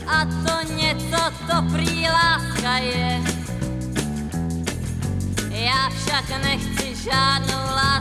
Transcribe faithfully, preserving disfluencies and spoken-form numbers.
a to něco, to prý láska je. Já však nechci žádnou lásku,